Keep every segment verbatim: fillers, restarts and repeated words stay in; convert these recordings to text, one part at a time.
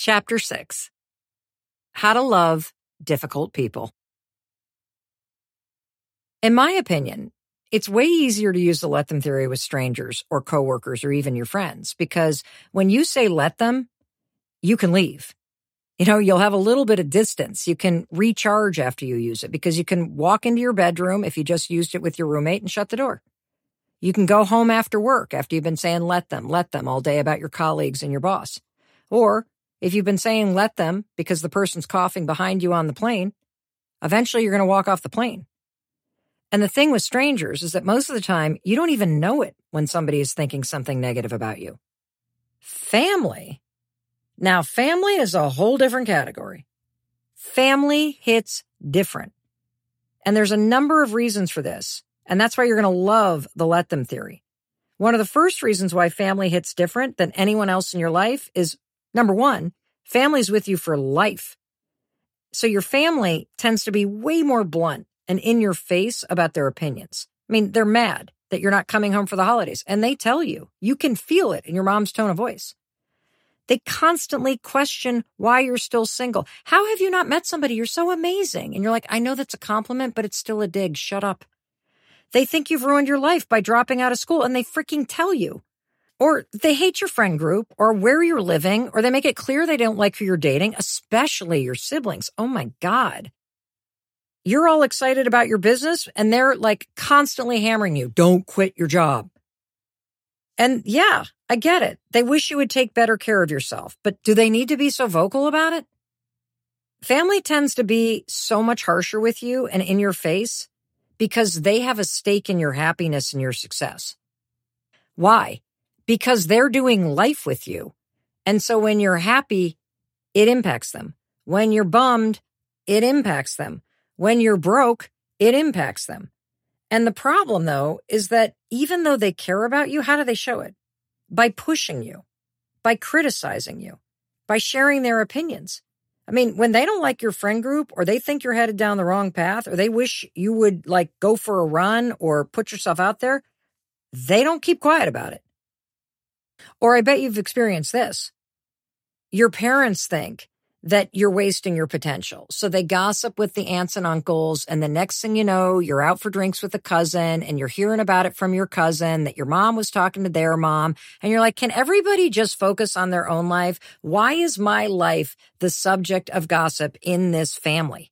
Chapter six, How to Love Difficult People. In my opinion, it's way easier to use the let them theory with strangers or coworkers or even your friends, because when you say let them, you can leave. You know, you'll have a little bit of distance. You can recharge after you use it because you can walk into your bedroom if you just used it with your roommate and shut the door. You can go home after work after you've been saying let them, let them all day about your colleagues and your boss. Or if you've been saying let them because the person's coughing behind you on the plane, eventually you're going to walk off the plane. And the thing with strangers is that most of the time, you don't even know it when somebody is thinking something negative about you. Family. Now, family is a whole different category. Family hits different. And there's a number of reasons for this. And that's why you're going to love the let them theory. One of the first reasons why family hits different than anyone else in your life is, number one, family's with you for life. So your family tends to be way more blunt and in your face about their opinions. I mean, they're mad that you're not coming home for the holidays, and they tell you. You can feel it in your mom's tone of voice. They constantly question why you're still single. How have you not met somebody? You're so amazing. And you're like, I know that's a compliment, but it's still a dig. Shut up. They think you've ruined your life by dropping out of school, and they freaking tell you. Or they hate your friend group or where you're living, or they make it clear they don't like who you're dating, especially your siblings. Oh my God. You're all excited about your business, and they're like constantly hammering you. Don't quit your job. And yeah, I get it. They wish you would take better care of yourself, but do they need to be so vocal about it? Family tends to be so much harsher with you and in your face because they have a stake in your happiness and your success. Why? Because they're doing life with you. And so when you're happy, it impacts them. When you're bummed, it impacts them. When you're broke, it impacts them. And the problem, though, is that even though they care about you, how do they show it? By pushing you, by criticizing you, by sharing their opinions. I mean, when they don't like your friend group, or they think you're headed down the wrong path, or they wish you would like go for a run or put yourself out there, they don't keep quiet about it. Or I bet you've experienced this. Your parents think that you're wasting your potential. So they gossip with the aunts and uncles, and the next thing you know, you're out for drinks with a cousin, and you're hearing about it from your cousin that your mom was talking to their mom, and you're like, can everybody just focus on their own life? Why is my life the subject of gossip in this family?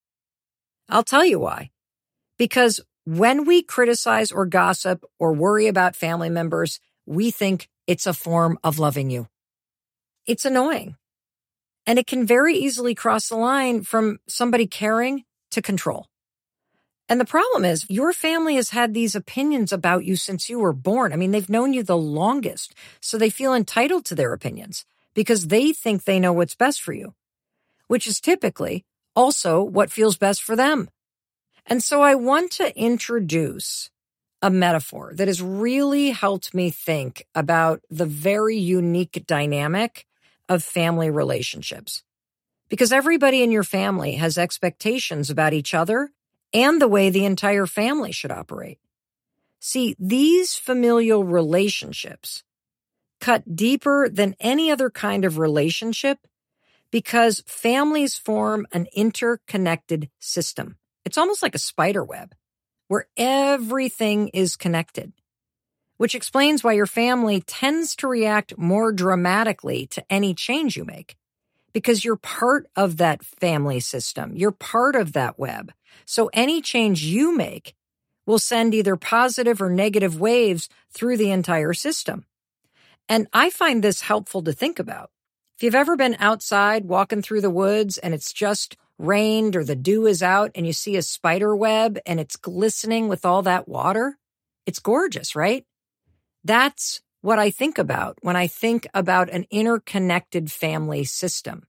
I'll tell you why. Because when we criticize or gossip or worry about family members, we think it's a form of loving you. It's annoying. And it can very easily cross the line from somebody caring to control. And the problem is your family has had these opinions about you since you were born. I mean, they've known you the longest, so they feel entitled to their opinions because they think they know what's best for you, which is typically also what feels best for them. And so I want to introduce a metaphor that has really helped me think about the very unique dynamic of family relationships. Because everybody in your family has expectations about each other and the way the entire family should operate. See, these familial relationships cut deeper than any other kind of relationship because families form an interconnected system. It's almost like a spider web where everything is connected, which explains why your family tends to react more dramatically to any change you make, because you're part of that family system. You're part of that web. So any change you make will send either positive or negative waves through the entire system. And I find this helpful to think about. If you've ever been outside walking through the woods and it's just rained or the dew is out and you see a spider web and it's glistening with all that water, it's gorgeous, right? That's what I think about when I think about an interconnected family system.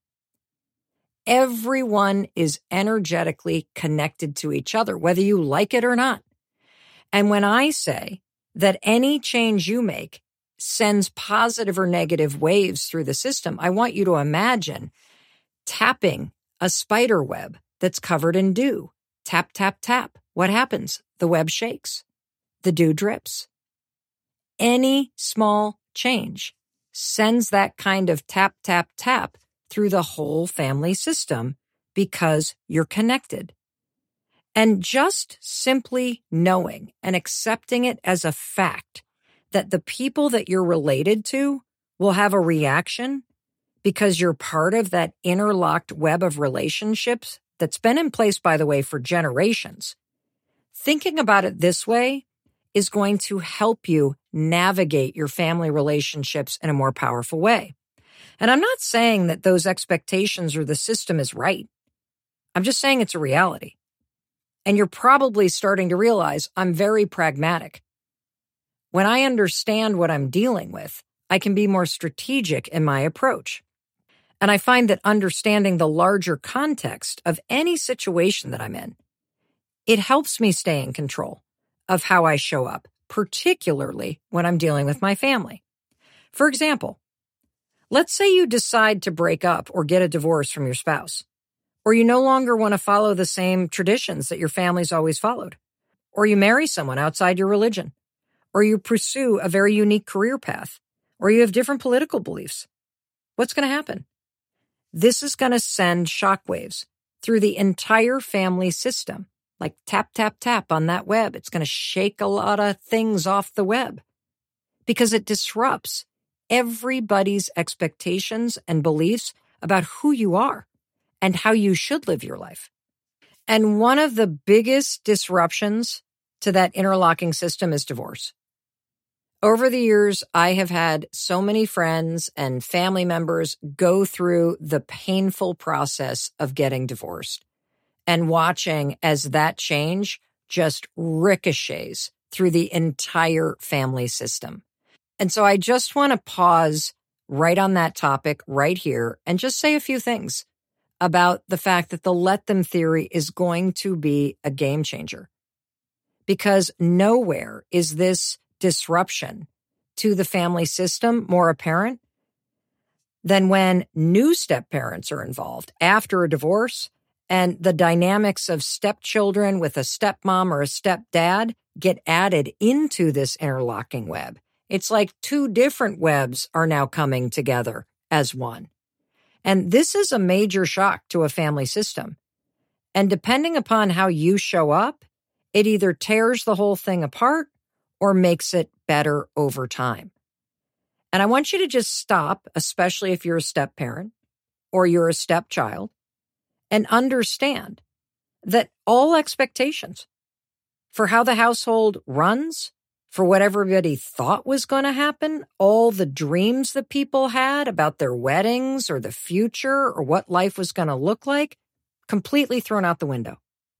Everyone is energetically connected to each other, whether you like it or not. And when I say that any change you make sends positive or negative waves through the system, I want you to imagine tapping a spider web that's covered in dew. Tap, tap, tap. What happens? The web shakes. The dew drips. Any small change sends that kind of tap, tap, tap through the whole family system because you're connected. And just simply knowing and accepting it as a fact that the people that you're related to will have a reaction because you're part of that interlocked web of relationships that's been in place, by the way, for generations. Thinking about it this way is going to help you navigate your family relationships in a more powerful way. And I'm not saying that those expectations or the system is right. I'm just saying it's a reality. And you're probably starting to realize I'm very pragmatic. When I understand what I'm dealing with, I can be more strategic in my approach. And I find that understanding the larger context of any situation that I'm in, it helps me stay in control of how I show up, particularly when I'm dealing with my family. For example, let's say you decide to break up or get a divorce from your spouse, or you no longer want to follow the same traditions that your family's always followed, or you marry someone outside your religion, or you pursue a very unique career path, or you have different political beliefs. What's going to happen? This is going to send shockwaves through the entire family system, like tap, tap, tap on that web. It's going to shake a lot of things off the web because it disrupts everybody's expectations and beliefs about who you are and how you should live your life. And one of the biggest disruptions to that interlocking system is divorce. Over the years, I have had so many friends and family members go through the painful process of getting divorced and watching as that change just ricochets through the entire family system. And so I just want to pause right on that topic right here and just say a few things about the fact that the let them theory is going to be a game changer. Because nowhere is this disruption to the family system more apparent than when new step parents are involved after a divorce and the dynamics of stepchildren with a stepmom or a stepdad get added into this interlocking web. It's like two different webs are now coming together as one. And this is a major shock to a family system. And depending upon how you show up, it either tears the whole thing apart or makes it better over time. And I want you to just stop, especially if you're a step parent or you're a stepchild, and understand that all expectations for how the household runs, for what everybody thought was going to happen, all the dreams that people had about their weddings or the future or what life was going to look like, completely thrown out the window.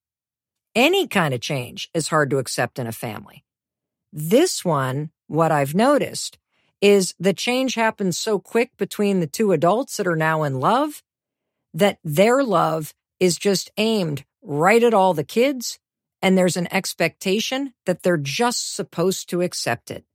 Any kind of change is hard to accept in a family. This one, what I've noticed, is the change happens so quick between the two adults that are now in love that their love is just aimed right at all the kids, and there's an expectation that they're just supposed to accept it.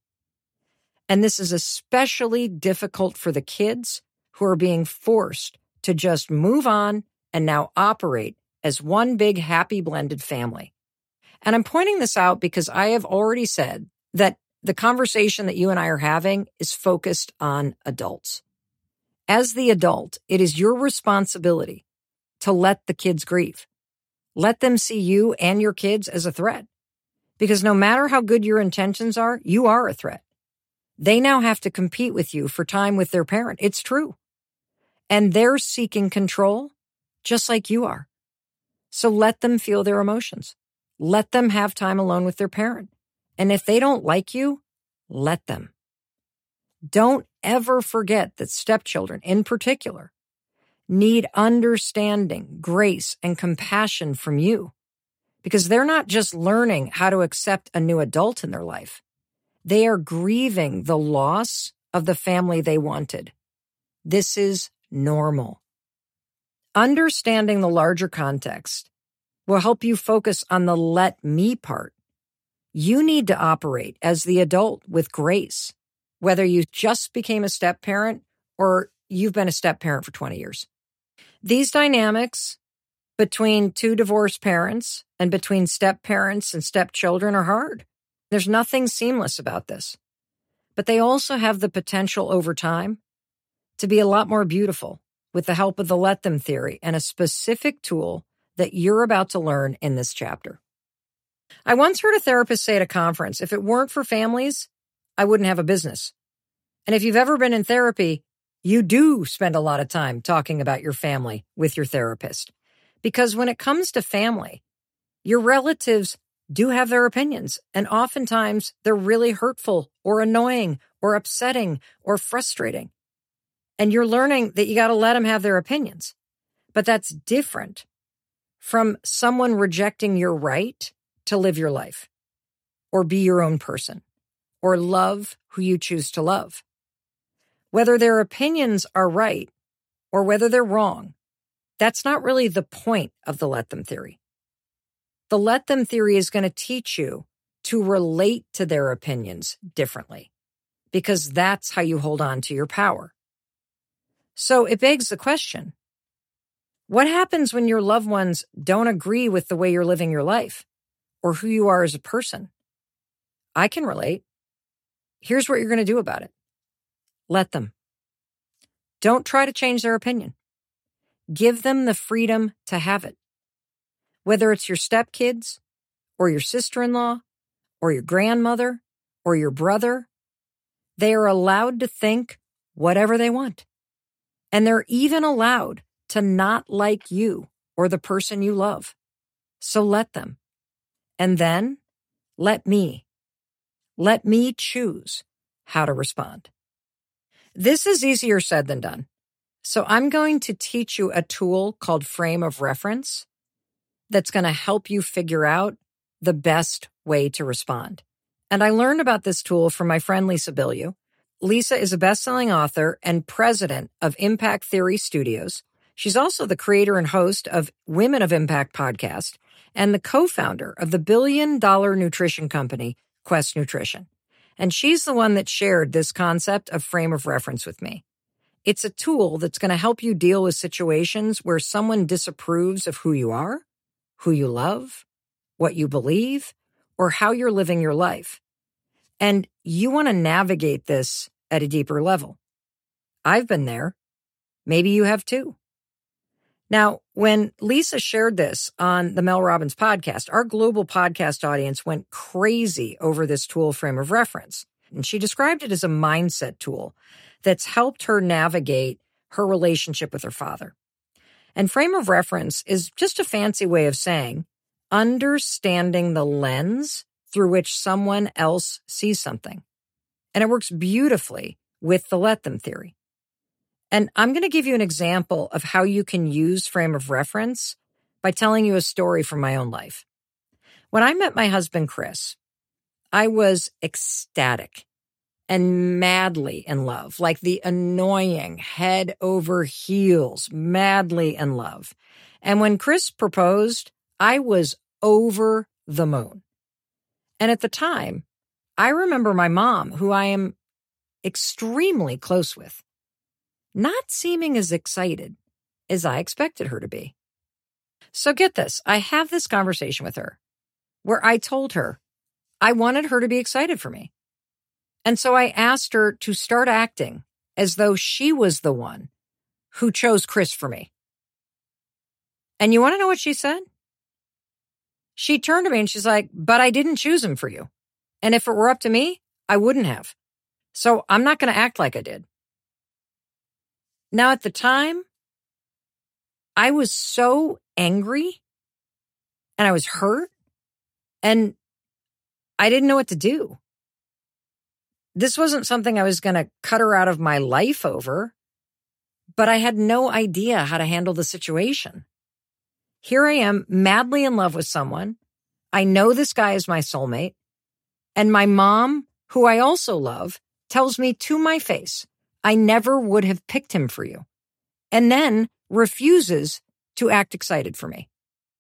And this is especially difficult for the kids who are being forced to just move on and now operate as one big happy blended family. And I'm pointing this out because I have already said that the conversation that you and I are having is focused on adults. As the adult, it is your responsibility to let the kids grieve. Let them see you and your kids as a threat. Because no matter how good your intentions are, you are a threat. They now have to compete with you for time with their parent. It's true. And they're seeking control just like you are. So let them feel their emotions. Let them have time alone with their parent. And if they don't like you, let them. Don't ever forget that stepchildren, in particular, need understanding, grace, and compassion from you. Because they're not just learning how to accept a new adult in their life. They are grieving the loss of the family they wanted. This is normal. Understanding the larger context will help you focus on the let me part. You need to operate as the adult with grace, whether you just became a step parent or you've been a step parent for twenty years. These dynamics between two divorced parents and between step parents and stepchildren are hard. There's nothing seamless about this. But they also have the potential over time to be a lot more beautiful, with the help of the let them theory and a specific tool that you're about to learn in this chapter. I once heard a therapist say at a conference, if it weren't for families, I wouldn't have a business. And if you've ever been in therapy, you do spend a lot of time talking about your family with your therapist. Because when it comes to family, your relatives do have their opinions, and oftentimes they're really hurtful or annoying or upsetting or frustrating. And you're learning that you got to let them have their opinions. But that's different from someone rejecting your right to live your life or be your own person or love who you choose to love. Whether their opinions are right or whether they're wrong, that's not really the point of the let them theory. The let them theory is going to teach you to relate to their opinions differently because that's how you hold on to your power. So it begs the question, what happens when your loved ones don't agree with the way you're living your life or who you are as a person? I can relate. Here's what you're going to do about it. Let them. Don't try to change their opinion. Give them the freedom to have it. Whether it's your stepkids or your sister-in-law or your grandmother or your brother, they are allowed to think whatever they want. And they're even allowed to not like you or the person you love. So let them. And then let me. Let me choose how to respond. This is easier said than done. So I'm going to teach you a tool called Frame of Reference that's going to help you figure out the best way to respond. And I learned about this tool from my friend Lisa Bilyeu. Lisa is a best-selling author and president of Impact Theory Studios. She's also the creator and host of Women of Impact podcast and the co-founder of the billion-dollar nutrition company, Quest Nutrition. And she's the one that shared this concept of frame of reference with me. It's a tool that's going to help you deal with situations where someone disapproves of who you are, who you love, what you believe, or how you're living your life. And you want to navigate this at a deeper level. I've been there. Maybe you have too. Now, when Lisa shared this on the Mel Robbins podcast, our global podcast audience went crazy over this tool Frame of Reference. And she described it as a mindset tool that's helped her navigate her relationship with her father. And Frame of Reference is just a fancy way of saying understanding the lens through which someone else sees something. And it works beautifully with the let them theory. And I'm going to give you an example of how you can use frame of reference by telling you a story from my own life. When I met my husband, Chris, I was ecstatic and madly in love, like the annoying head over heels, madly in love. And when Chris proposed, I was over the moon. And at the time, I remember my mom, who I am extremely close with, not seeming as excited as I expected her to be. So get this, I have this conversation with her where I told her I wanted her to be excited for me. And so I asked her to start acting as though she was the one who chose Chris for me. And you want to know what she said? She turned to me and she's like, but I didn't choose him for you. And if it were up to me, I wouldn't have. So I'm not going to act like I did. Now, at the time, I was so angry and I was hurt and I didn't know what to do. This wasn't something I was going to cut her out of my life over, but I had no idea how to handle the situation. Here I am, madly in love with someone. I know this guy is my soulmate. And my mom, who I also love, tells me to my face, I never would have picked him for you, and then refuses to act excited for me.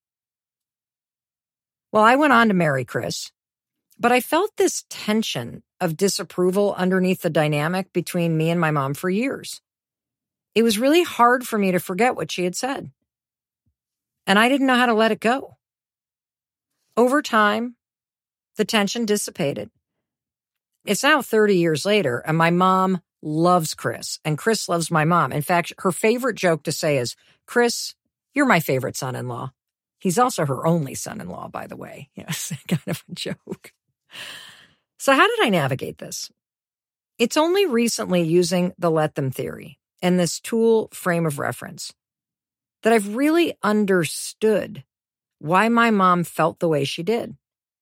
Well, I went on to marry Chris, but I felt this tension of disapproval underneath the dynamic between me and my mom for years. It was really hard for me to forget what she had said, and I didn't know how to let it go. Over time, the tension dissipated. It's now thirty years later, and my mom loves Chris, and Chris loves my mom. In fact, her favorite joke to say is, Chris, you're my favorite son-in-law. He's also her only son-in-law, by the way. Yes, kind of a joke. So how did I navigate this? It's only recently using the let them theory and this tool frame of reference that I've really understood why my mom felt the way she did.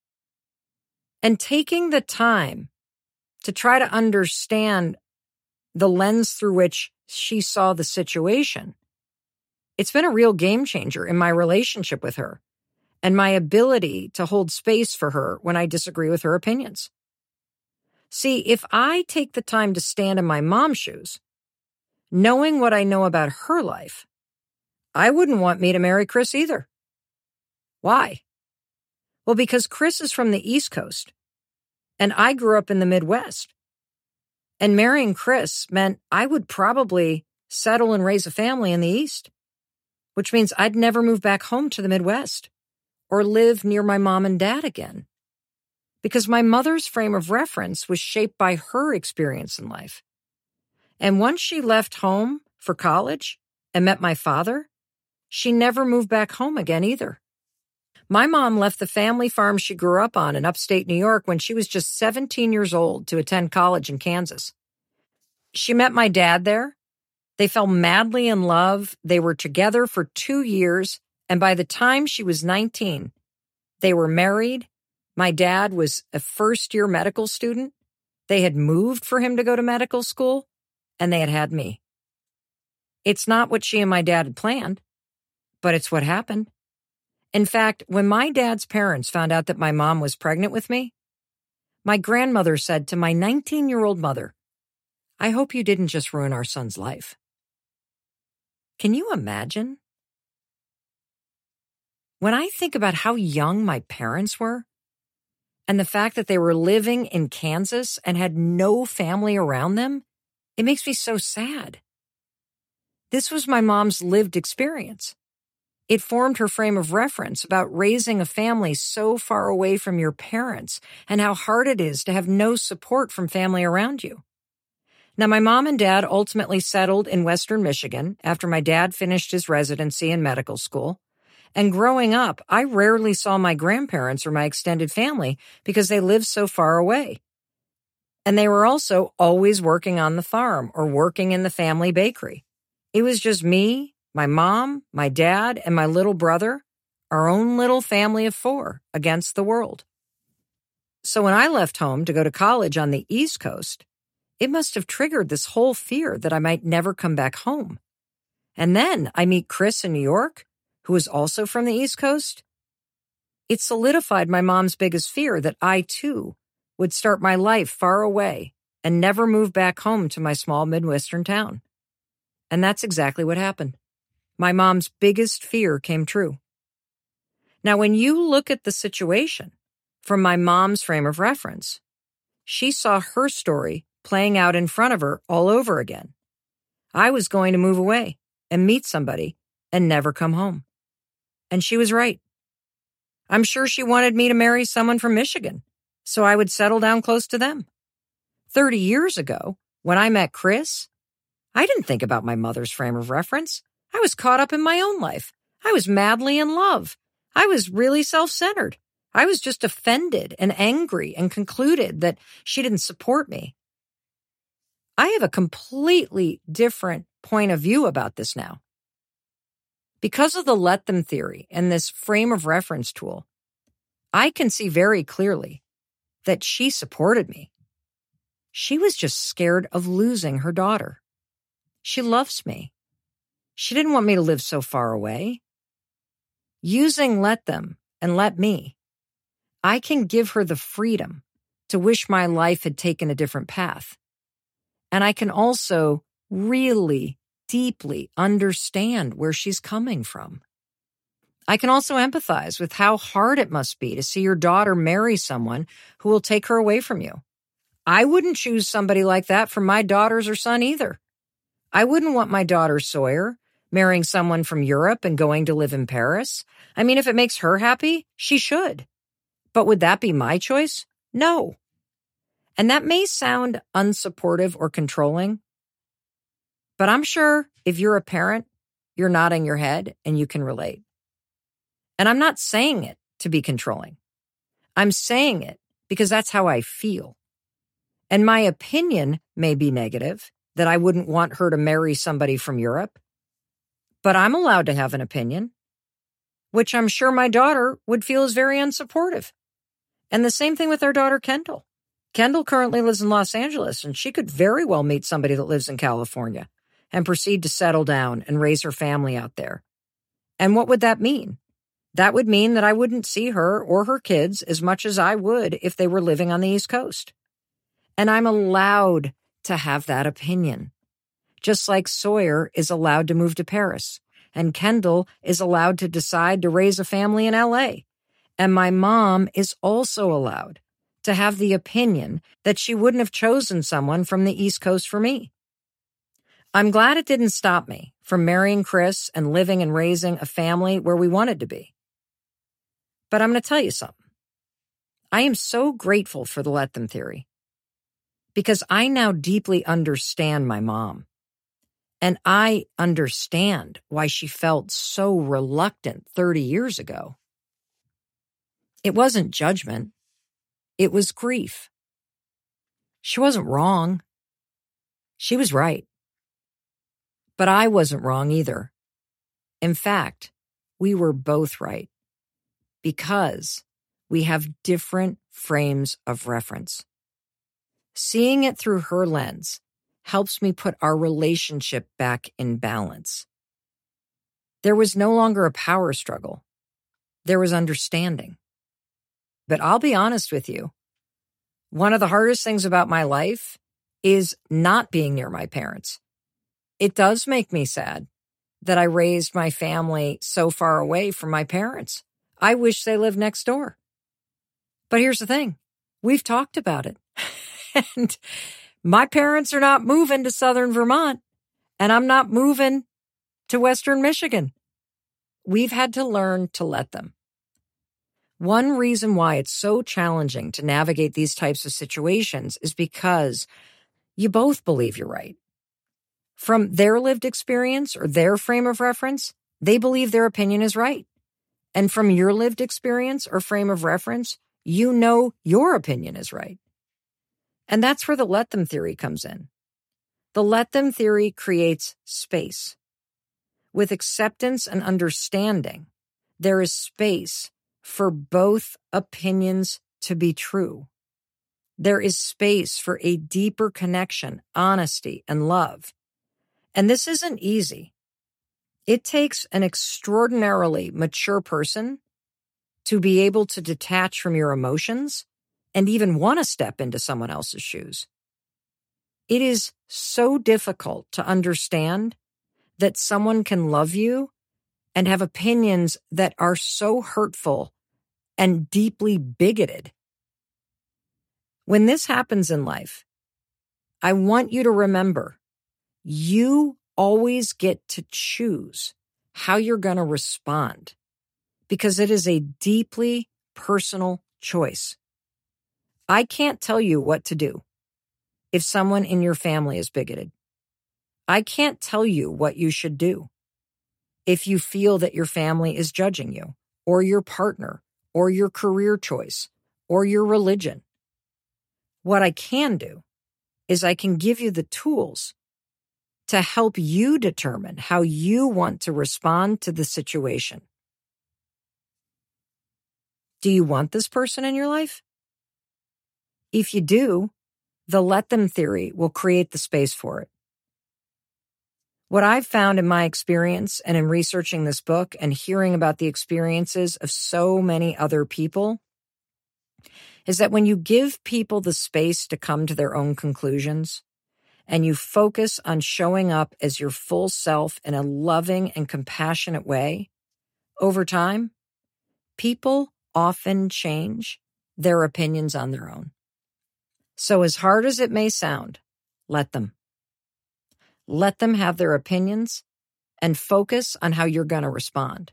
And taking the time to try to understand the lens through which she saw the situation, it's been a real game changer in my relationship with her and my ability to hold space for her when I disagree with her opinions. See, if I take the time to stand in my mom's shoes, knowing what I know about her life, I wouldn't want me to marry Chris either. Why? Well, because Chris is from the East Coast, and I grew up in the Midwest. And marrying Chris meant I would probably settle and raise a family in the East, which means I'd never move back home to the Midwest or live near my mom and dad again. Because my mother's frame of reference was shaped by her experience in life. And once she left home for college and met my father, she never moved back home again either. My mom left the family farm she grew up on in upstate New York when she was just seventeen years old to attend college in Kansas. She met my dad there. They fell madly in love. They were together for two years, and by the time she was nineteen, they were married. My dad was a first-year medical student. They had moved for him to go to medical school, and they had had me. It's not what she and my dad had planned, but it's what happened. In fact, when my dad's parents found out that my mom was pregnant with me, my grandmother said to my nineteen-year-old mother, I hope you didn't just ruin our son's life. Can you imagine? When I think about how young my parents were, and the fact that they were living in Kansas and had no family around them, it makes me so sad. This was my mom's lived experience. It formed her frame of reference about raising a family so far away from your parents and how hard it is to have no support from family around you. Now, my mom and dad ultimately settled in Western Michigan after my dad finished his residency in medical school. And growing up, I rarely saw my grandparents or my extended family because they lived so far away. And they were also always working on the farm or working in the family bakery. It was just me, my mom, my dad, and my little brother, our own little family of four against the world. So when I left home to go to college on the East Coast, it must have triggered this whole fear that I might never come back home. And then I meet Chris in New York, who was also from the East Coast. It solidified my mom's biggest fear that I, too, would start my life far away and never move back home to my small Midwestern town. And that's exactly what happened. My mom's biggest fear came true. Now, when you look at the situation from my mom's frame of reference, she saw her story playing out in front of her all over again. I was going to move away and meet somebody and never come home. And she was right. I'm sure she wanted me to marry someone from Michigan, so I would settle down close to them. Thirty years ago, when I met Chris, I didn't think about my mother's frame of reference. I was caught up in my own life. I was madly in love. I was really self-centered. I was just offended and angry and concluded that she didn't support me. I have a completely different point of view about this now. Because of the let them theory and this frame of reference tool, I can see very clearly that she supported me. She was just scared of losing her daughter. She loves me. She didn't want me to live so far away. Using let them and let me, I can give her the freedom to wish my life had taken a different path. And I can also really deeply understand where she's coming from. I can also empathize with how hard it must be to see your daughter marry someone who will take her away from you. I wouldn't choose somebody like that for my daughters or son either. I wouldn't want my daughter Sawyer marrying someone from Europe and going to live in Paris. I mean, if it makes her happy, she should. But would that be my choice? No. And that may sound unsupportive or controlling, but I'm sure if you're a parent, you're nodding your head and you can relate. And I'm not saying it to be controlling. I'm saying it because that's how I feel. And my opinion may be negative, that I wouldn't want her to marry somebody from Europe, but I'm allowed to have an opinion, which I'm sure my daughter would feel is very unsupportive. And the same thing with our daughter, Kendall. Kendall currently lives in Los Angeles, and she could very well meet somebody that lives in California and proceed to settle down and raise her family out there. And what would that mean? That would mean that I wouldn't see her or her kids as much as I would if they were living on the East Coast. And I'm allowed to have that opinion. Just like Sawyer is allowed to move to Paris, and Kendall is allowed to decide to raise a family in L A. And my mom is also allowed to have the opinion that she wouldn't have chosen someone from the East Coast for me. I'm glad it didn't stop me from marrying Chris and living and raising a family where we wanted to be. But I'm going to tell you something. I am so grateful for the let them theory because I now deeply understand my mom. And I understand why she felt so reluctant thirty years ago. It wasn't judgment. It was grief. She wasn't wrong. She was right. But I wasn't wrong either. In fact, we were both right because we have different frames of reference. Seeing it through her lens helps me put our relationship back in balance. There was no longer a power struggle. There was understanding. But I'll be honest with you. One of the hardest things about my life is not being near my parents. It does make me sad that I raised my family so far away from my parents. I wish they lived next door. But here's the thing. We've talked about it. And my parents are not moving to Southern Vermont, and I'm not moving to Western Michigan. We've had to learn to let them. One reason why it's so challenging to navigate these types of situations is because you both believe you're right. From their lived experience or their frame of reference, they believe their opinion is right. And from your lived experience or frame of reference, you know your opinion is right. And that's where the let them theory comes in. The let them theory creates space. With acceptance and understanding, there is space for both opinions to be true. There is space for a deeper connection, honesty, and love. And this isn't easy. It takes an extraordinarily mature person to be able to detach from your emotions and even want to step into someone else's shoes. It is so difficult to understand that someone can love you and have opinions that are so hurtful and deeply bigoted. When this happens in life, I want you to remember, you always get to choose how you're going to respond because it is a deeply personal choice. I can't tell you what to do if someone in your family is bigoted. I can't tell you what you should do if you feel that your family is judging you, or your partner, or your career choice, or your religion. What I can do is I can give you the tools to help you determine how you want to respond to the situation. Do you want this person in your life? If you do, the let them theory will create the space for it. What I've found in my experience and in researching this book and hearing about the experiences of so many other people is that when you give people the space to come to their own conclusions and you focus on showing up as your full self in a loving and compassionate way, over time, people often change their opinions on their own. So as hard as it may sound, let them. Let them have their opinions and focus on how you're going to respond.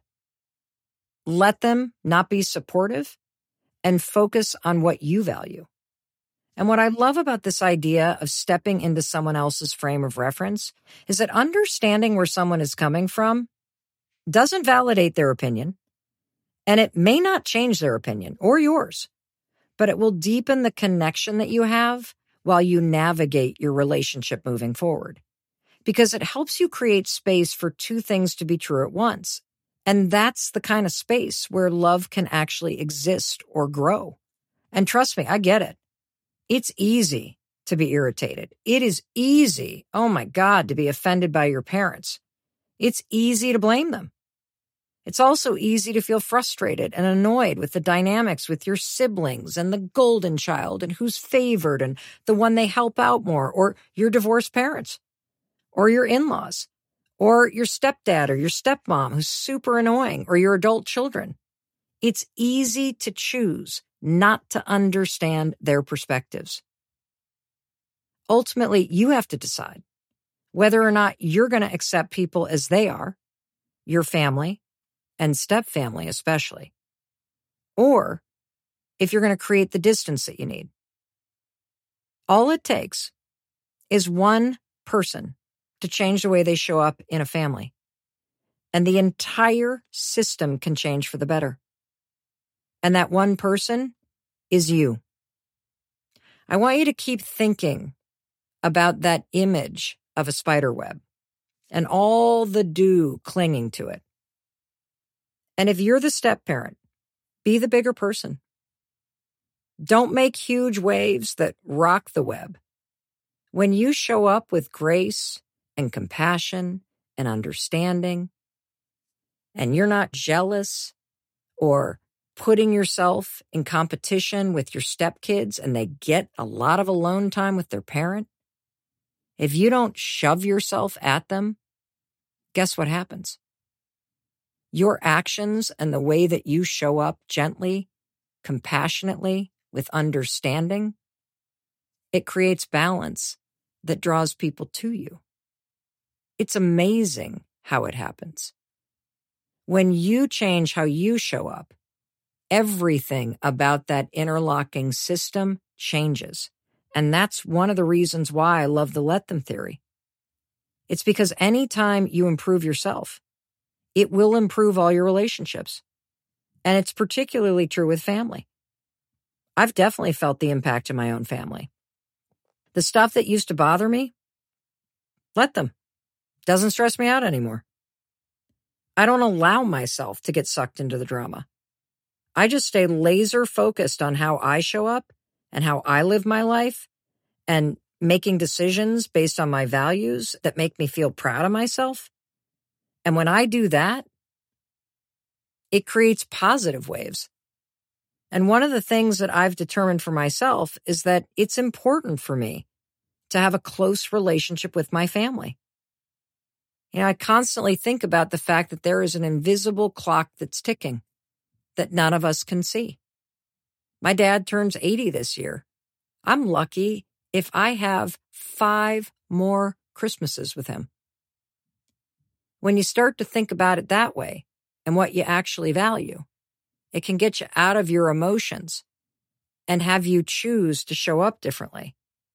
Let them not be supportive and focus on what you value. And what I love about this idea of stepping into someone else's frame of reference is that understanding where someone is coming from doesn't validate their opinion, and it may not change their opinion or yours, but it will deepen the connection that you have while you navigate your relationship moving forward. Because it helps you create space for two things to be true at once. And that's the kind of space where love can actually exist or grow. And trust me, I get it. It's easy to be irritated. It is easy, oh my God, to be offended by your parents. It's easy to blame them. It's also easy to feel frustrated and annoyed with the dynamics with your siblings and the golden child and who's favored and the one they help out more, or your divorced parents, or your in-laws, or your stepdad or your stepmom who's super annoying, or your adult children. It's easy to choose not to understand their perspectives. Ultimately, you have to decide whether or not you're going to accept people as they are, your family, and stepfamily especially, or if you're going to create the distance that you need. All it takes is one person to change the way they show up in a family, and the entire system can change for the better. And that one person is you. I want you to keep thinking about that image of a spider web and all the dew clinging to it. And if you're the step parent, be the bigger person. Don't make huge waves that rock the web. When you show up with grace and compassion and understanding, and you're not jealous or putting yourself in competition with your stepkids and they get a lot of alone time with their parent, if you don't shove yourself at them, guess what happens? Your actions and the way that you show up gently, compassionately, with understanding, it creates balance that draws people to you. It's amazing how it happens. When you change how you show up, everything about that interlocking system changes. And that's one of the reasons why I love the let them theory. It's because anytime you improve yourself, it will improve all your relationships. And it's particularly true with family. I've definitely felt the impact in my own family. The stuff that used to bother me, let them. Doesn't stress me out anymore. I don't allow myself to get sucked into the drama. I just stay laser focused on how I show up and how I live my life and making decisions based on my values that make me feel proud of myself. And when I do that, it creates positive waves. And one of the things that I've determined for myself is that it's important for me to have a close relationship with my family. You know, I constantly think about the fact that there is an invisible clock that's ticking that none of us can see. My dad turns eighty this year. I'm lucky if I have five more Christmases with him. When you start to think about it that way and what you actually value, it can get you out of your emotions and have you choose to show up differently.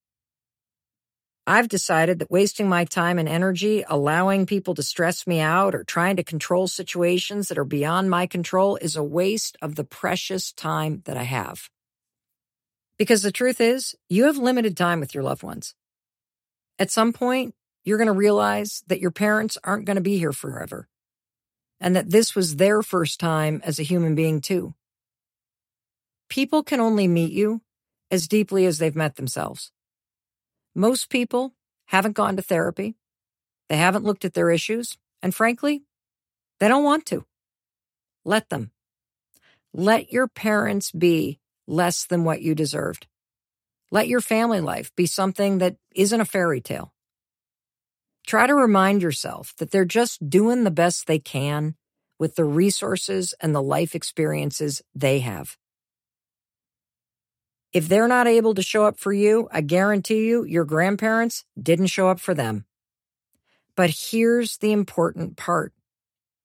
I've decided that wasting my time and energy allowing people to stress me out or trying to control situations that are beyond my control is a waste of the precious time that I have. Because the truth is, you have limited time with your loved ones. At some point, you're going to realize that your parents aren't going to be here forever, and that this was their first time as a human being too. People can only meet you as deeply as they've met themselves. Most people haven't gone to therapy. They haven't looked at their issues. And frankly, they don't want to. Let them. Let your parents be less than what you deserved. Let your family life be something that isn't a fairy tale. Try to remind yourself that they're just doing the best they can with the resources and the life experiences they have. If they're not able to show up for you, I guarantee you your grandparents didn't show up for them. But here's the important part.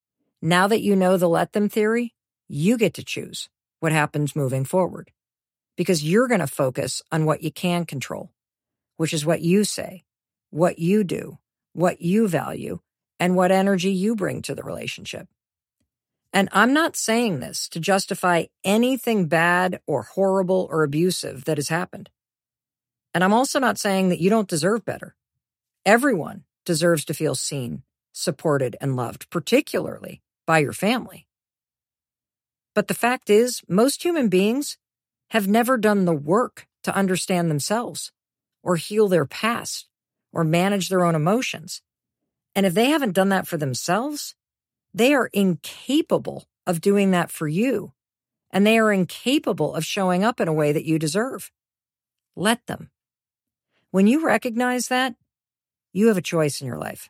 Now that you know the let them theory, you get to choose what happens moving forward. because you're going to focus on what you can control, which is what you say, what you do, what you value, and what energy you bring to the relationship. And I'm not saying this to justify anything bad or horrible or abusive that has happened. And I'm also not saying that you don't deserve better. Everyone deserves to feel seen, supported, and loved, particularly by your family. But the fact is, most human beings have never done the work to understand themselves or heal their past or manage their own emotions. And if they haven't done that for themselves, they are incapable of doing that for you. And they are incapable of showing up in a way that you deserve. Let them. When you recognize that, you have a choice in your life.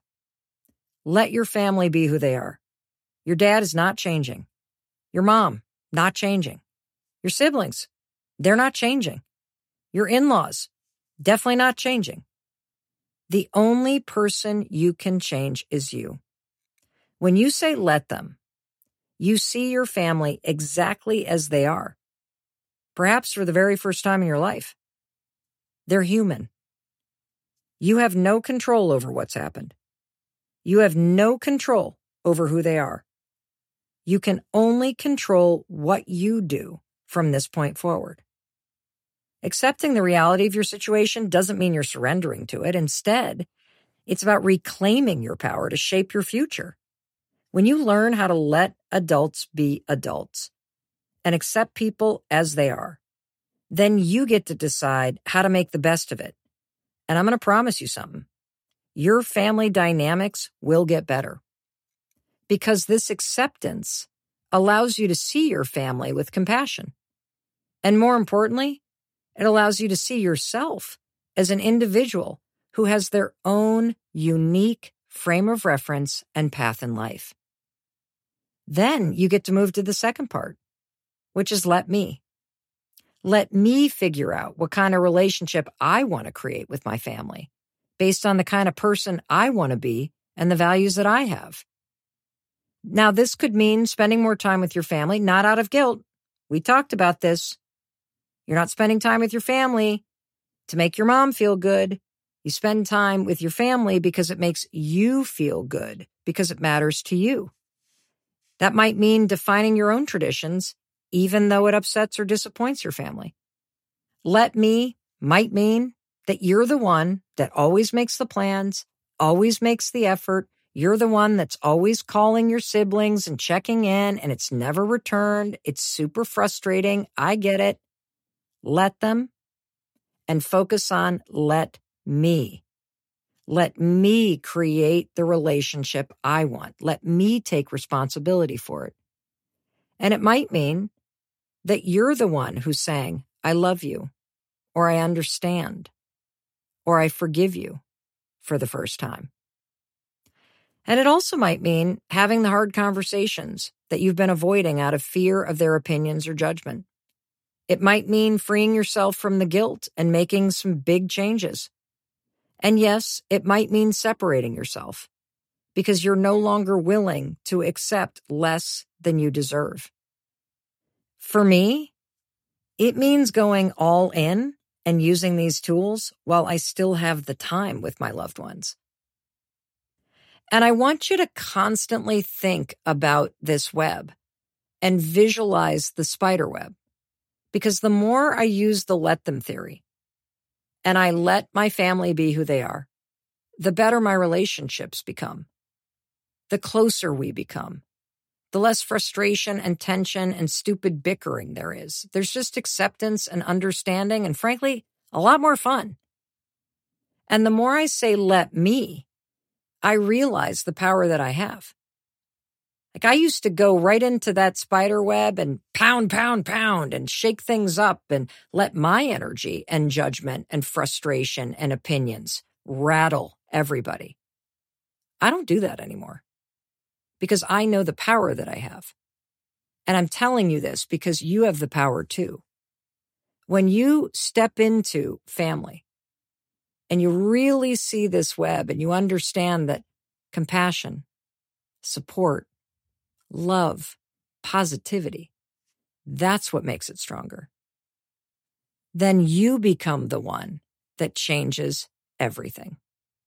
Let your family be who they are. Your dad is not changing. Your mom, not changing. Your siblings, they're not changing. Your in-laws, definitely not changing. The only person you can change is you. When you say let them, you see your family exactly as they are. Perhaps for the very first time in your life. They're human. You have no control over what's happened. You have no control over who they are. You can only control what you do from this point forward. Accepting the reality of your situation doesn't mean you're surrendering to it. Instead, it's about reclaiming your power to shape your future. When you learn how to let adults be adults and accept people as they are, then you get to decide how to make the best of it. And I'm going to promise you something. Your family dynamics will get better because this acceptance allows you to see your family with compassion. And more importantly, it allows you to see yourself as an individual who has their own unique frame of reference and path in life. Then you get to move to the second part, which is let me. Let me figure out what kind of relationship I want to create with my family based on the kind of person I want to be and the values that I have. Now, this could mean spending more time with your family, not out of guilt. We talked about this. You're not spending time with your family to make your mom feel good. You spend time with your family because it makes you feel good, because it matters to you. That might mean defining your own traditions, even though it upsets or disappoints your family. Let me might mean that you're the one that always makes the plans, always makes the effort. You're the one that's always calling your siblings and checking in, and it's never returned. It's super frustrating. I get it. Let them and focus on let me. Let me create the relationship I want. Let me take responsibility for it. And it might mean that you're the one who's saying, I love you, or I understand, or I forgive you for the first time. And it also might mean having the hard conversations that you've been avoiding out of fear of their opinions or judgment. It might mean freeing yourself from the guilt and making some big changes. And yes, it might mean separating yourself because you're no longer willing to accept less than you deserve. For me, it means going all in and using these tools while I still have the time with my loved ones. And I want you to constantly think about this web and visualize the spider web. Because the more I use the let them theory and I let my family be who they are, the better my relationships become, the closer we become, the less frustration and tension and stupid bickering there is. There's just acceptance and understanding and, frankly, a lot more fun. And the more I say let me, I realize the power that I have. Like I used to go right into that spider web and pound, pound, pound and shake things up and let my energy and judgment and frustration and opinions rattle everybody. I don't do that anymore because I know the power that I have. And I'm telling you this because you have the power too. When you step into family and you really see this web and you understand that compassion, support, love, positivity, that's what makes it stronger. then you become the one that changes everything.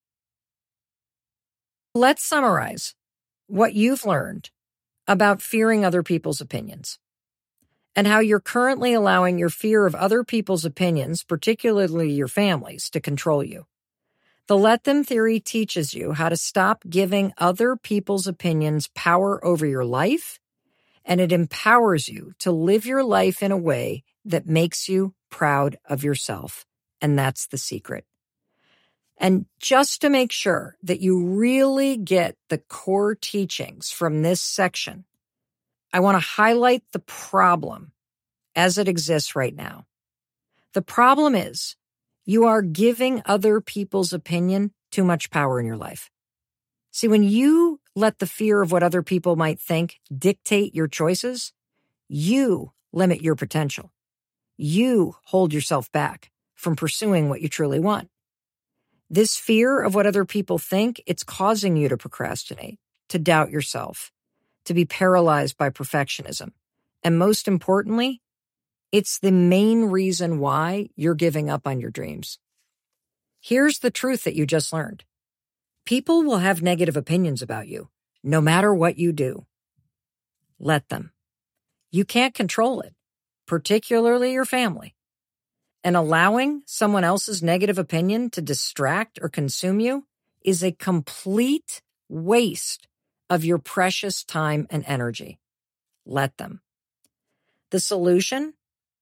Let's summarize what you've learned about fearing other people's opinions and how you're currently allowing your fear of other people's opinions, particularly your family's, to control you. The let them theory teaches you how to stop giving other people's opinions power over your life, and it empowers you to live your life in a way that makes you proud of yourself. And that's the secret. And just to make sure that you really get the core teachings from this section, I want to highlight the problem as it exists right now. The problem is you are giving other people's opinion too much power in your life. See, when you let the fear of what other people might think dictate your choices, you limit your potential. You hold yourself back from pursuing what you truly want. This fear of what other people think, it's causing you to procrastinate, to doubt yourself, to be paralyzed by perfectionism. And most importantly, it's the main reason why you're giving up on your dreams. Here's the truth that you just learned. People will have negative opinions about you, no matter what you do. Let them. You can't control it, particularly your family. And allowing someone else's negative opinion to distract or consume you is a complete waste of your precious time and energy. Let them. The solution?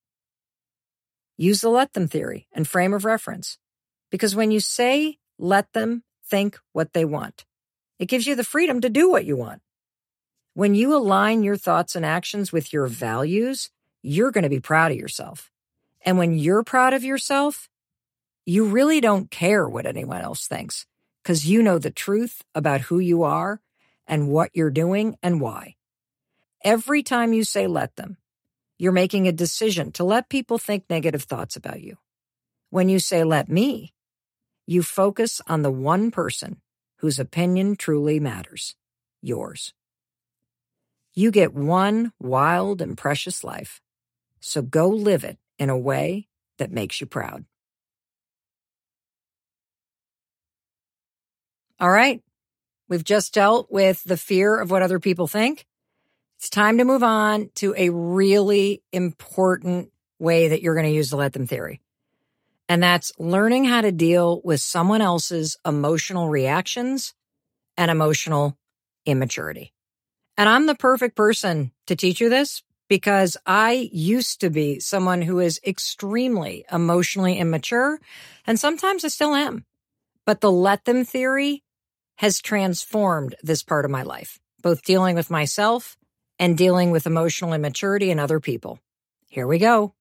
Use the let them theory and frame of reference. Because when you say let them think what they want, it gives you the freedom to do what you want. When you align your thoughts and actions with your values, you're going to be proud of yourself. And when you're proud of yourself, you really don't care what anyone else thinks because you know the truth about who you are and what you're doing and why. Every time you say let them, you're making a decision to let people think negative thoughts about you. When you say let me, you focus on the one person whose opinion truly matters, yours. You get one wild and precious life, so go live it in a way that makes you proud. All right, we've just dealt with the fear of what other people think. It's time to move on to a really important way that you're going to use the let them theory. And that's learning how to deal with someone else's emotional reactions and emotional immaturity. And I'm the perfect person to teach you this because I used to be someone who is extremely emotionally immature, and sometimes I still am. But the let them theory has transformed this part of my life, both dealing with myself and dealing with emotional immaturity in other people. Here we go.